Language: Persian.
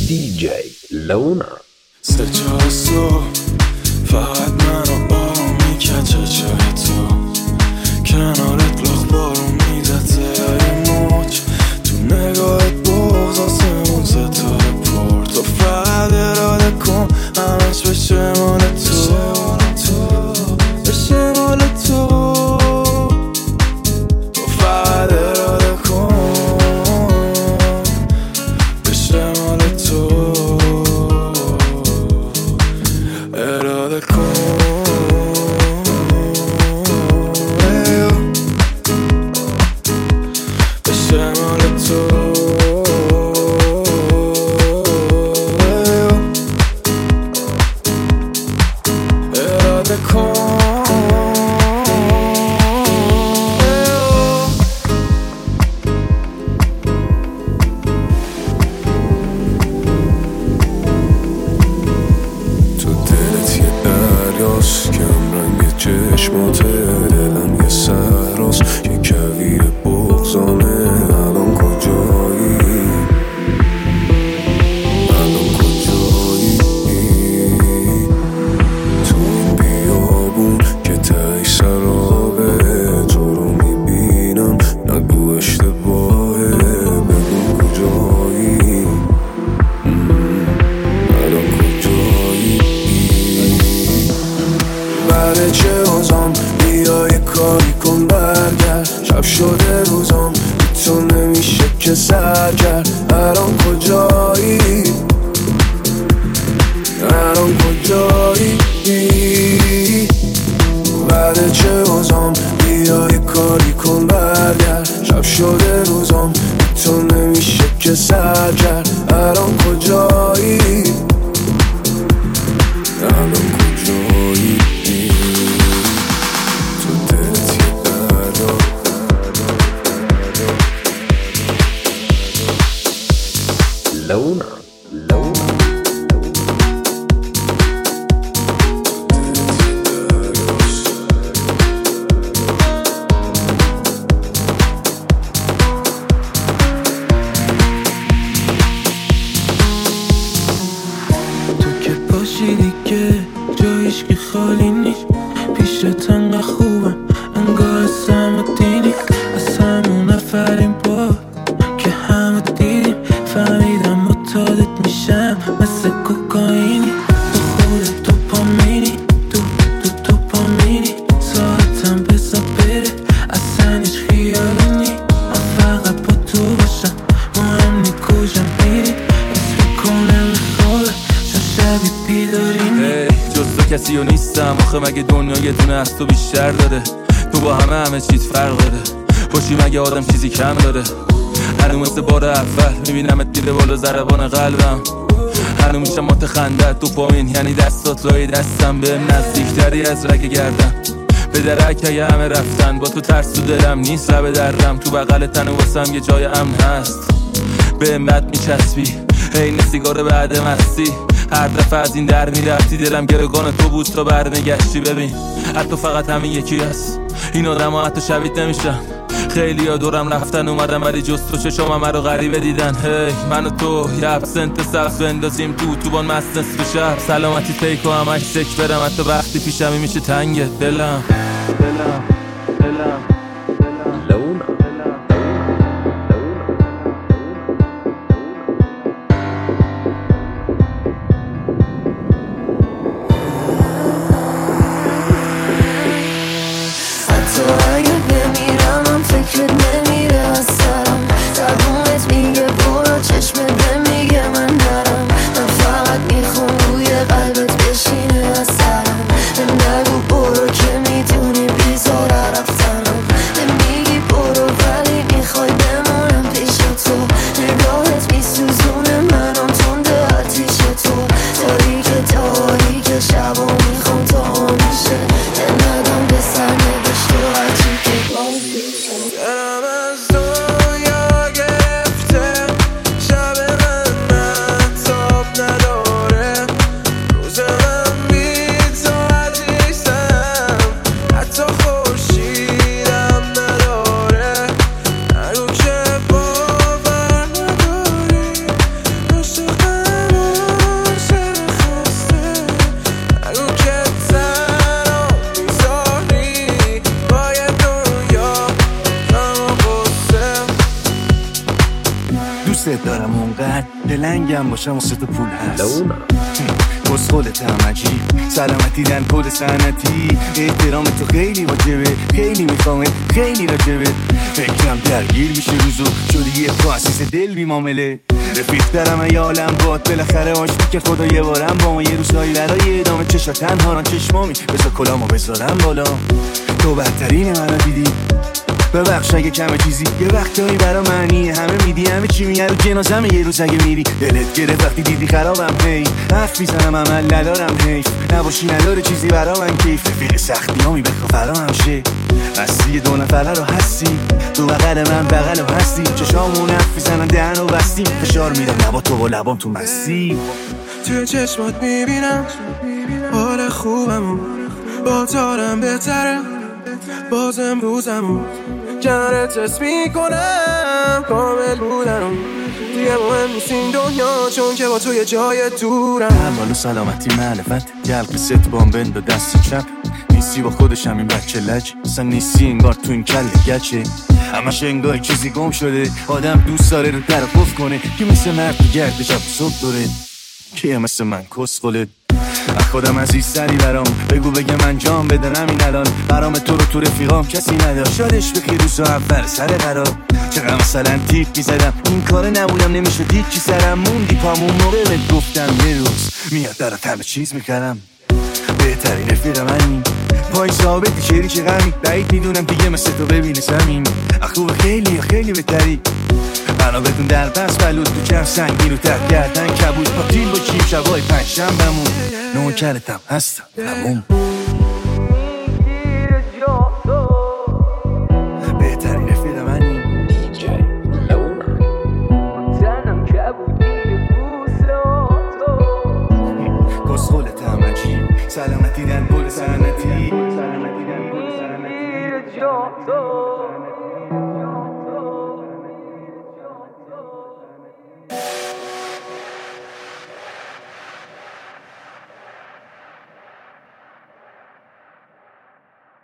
DJ Loner. سه چهار صبح فقط منو آروم میکچه چای تو کنارت لخ بارون میزد زیر موج تو نگاهت بغض آسمون ستاره پر تو فقط اراده کن همش بشه مال تو بشه مال تو تو فقط اراده کن بشه مال تو اراده کن بشه مال تو اراده کن چشمات دلم یه سراس یه کویر بغضانه الان کجایی الان کجایی تو این بیابون که تای سرابه تو رو میبینم نگو اشتباهه بگو کجایی الان کجایی بعد چه بازم بیای کاری کن برگرد شب شده روزم بی تو نمیشه که سر کرد الان کجایی الان کجایی بعد چه بازم بیای کاری کن برگرد شب شده روزم بی تو نمیشه که سر کرد الان کجایی الان کجایی Loner. تو که باشی دیگه جایش که خالی نیست پیشت انقدر خوبم انگار اصلا دیدی از همون نفرین با که همه دیدیم فهمیدم متعادت میشم مثل کوکائینی تو خودت تو پا میری تو پا میری ساعتم بزا بره اصلا هیچ خیالی نی من فقط با تو باشم مهم نی کجا میری اسم کنم خوابه چون شبی بیداری نی جز تو کسی رو نیستم آخه مگه دنیا یه دونه از تو بیشتر داره تو با همه چیز فرق داره باشی مگه آدم چیزی کم داره هنو مثل بار اول میبینمت میره بالا ضربان قلبم هنو میشم مات خندت دوپامین یعنی دستات لای دستم بهم نزدیکتری از رگ گردم به درک اگه همه رفتن با تو ترس تو دلم نیست لب درم تو بغل تن واسم یه جای امن هست بهم بد میچسبی عین سیگار بعد مستی هر دفعه از این در میرفتی دلم گرگان تو بود تا برنگشتی ببین حتی فقط همین یکی هست این آدم ها حتی شبیت نمیشن خیلی ها دورم رفتن اومدم ولی جز تو چشام همه رو غریبه دیدن هی من و تو یه ابسنت سبز بندازیم تو بان مست نصف شب سلامتی پیک و همش سک برم حتی وقتی پیشمی میشه تنگت دلم عشقت دارم اونقدر دلنگم باشم و ست پول هست لونر بسخولتم عجیب سلامتی دن کل سنتی احترام تو خیلی واجبه خیلی میخوامه خیلی راجبه فکرم درگیر میشه روزو شدی یه خاصیص دل بی معامله رفیق دارم ای عالم باد بالاخره آشتی که خدا یه بارم با ما یه روزایی برای ادامه چشا تنها ران چشمامی بذار کلامو بذارم بالا تو بدترین منو دیدی ببخش اگه کمه چیزی یه وقتایی برا معنی همه میدی همه چی میگه رو جنازمه یه روز اگه میری دلت گرفت وقتی دیدی خرابم هی حرف میزنم عمل ندارم حیف نباشی نداره چیزی برا من کیف رفیق سختی همی بخوا فرامم شه هستی دو نفره رو هستی تو بغل من بغل رو هستی چشامون حرف میزنن دهن رو بستیم فشار میدم لبا تو و لبام تو مستی توی چشمات میبینم حال خوبمو با تارم بهتره باز امروزمو کنارت حس میکنم کامل بودنم دیگه مهم نیست این دنیا چون که با تو یه جای دورم حال و سلامتی معرفت جلق ست بامبند و دست چپ نیستی با خودشم این بچه لج اصلا نیستی انگار تو این کل گچه همش انگار چیزی گم شده آدم دوست داره رو در قف کنه که مثل مرد گرد شب صبح دوره که مثل من کس خلد خودم عزیزتری برام بگو بگم انجام بده همین الان برام تو رو تو رفیقام کسی ندار شادش بخیر روزا اول سر قرار چقدر مثلا تیپ میزدم این کار نبودم نمیشه دید چی سرم موندی پامون موقع بهت گفتم یه روز میاد درات همه چیز میکردم بهترین رفیق منی پای ثابتی شعری چه غمی بعید میدونم دیگه مثل تو ببینه زمین خوب خیلی خیلی بهتری بنا بدون در بس بلود تو کم سنگین رو تر گردن کبود پاتیل با چیم شبای پنجشنبه‌مون نوکرتم هستم تموم